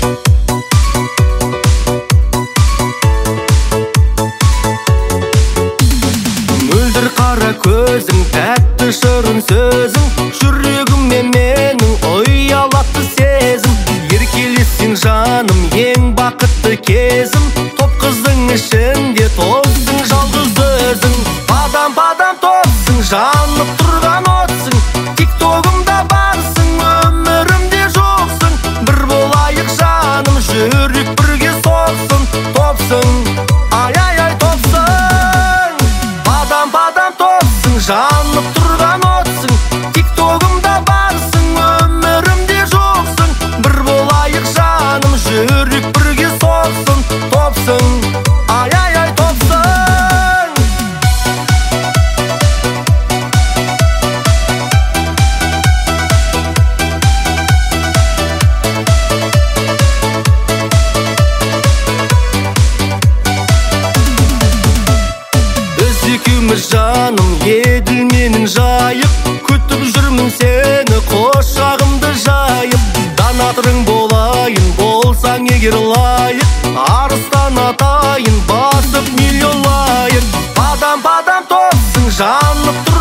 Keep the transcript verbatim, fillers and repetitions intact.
Мөлдір қара көзің, тәтті шырын сөзің, жүрегіме менің ұялатты сезім. Еркелесің жаным, ең бақытты кезім, топ қыздың ішінде топсың жалғыз өзің. Падам-падам топсың, жанып тұрған отсың, тиктогымда барсың, өмірімде жоқсың. Бір болайық жаным, жүрек бірге соқсын, топсың, ай-ай-ай топсың. Падам-падам топсың, жанып тұрған отсың, тиктогымда барсың, өмірімде жоқсың. Бір болайық жаным, жүрек бірге соқсын, топсың, ай-ай-ай топсың. Екеуміз жаным, еділ менің жайып, күтіп жүрмін сені құшағымды жайып. Данатырың болайын, болсаң егер лайық, арыстан атайын, басып миллион лайық. Падам-падам топсың, жанып